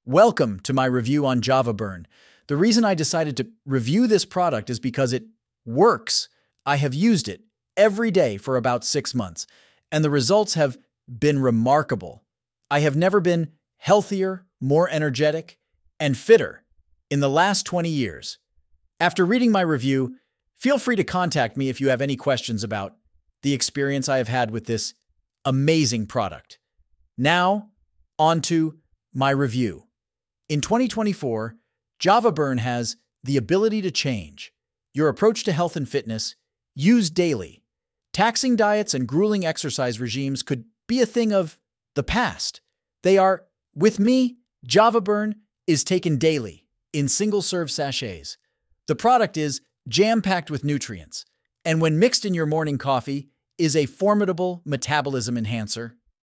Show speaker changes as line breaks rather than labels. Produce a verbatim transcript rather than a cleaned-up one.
Welcome to my review on JavaBurn. The reason I decided to review this product is because it works. I have used it every day for about six months, and the results have been remarkable. I have never been healthier, more energetic, and fitter in the last twenty years. After reading my review, feel free to contact me if you have any questions about the experience I have had with this amazing product. Now, on to my review. In twenty twenty-four, JavaBurn has the ability to change your approach to health and fitness used daily. Taxing diets and grueling exercise regimes could be a thing of the past. They are, with me, JavaBurn is taken daily in single-serve sachets. The product is jam-packed with nutrients, and when mixed in your morning coffee, is a formidable metabolism enhancer.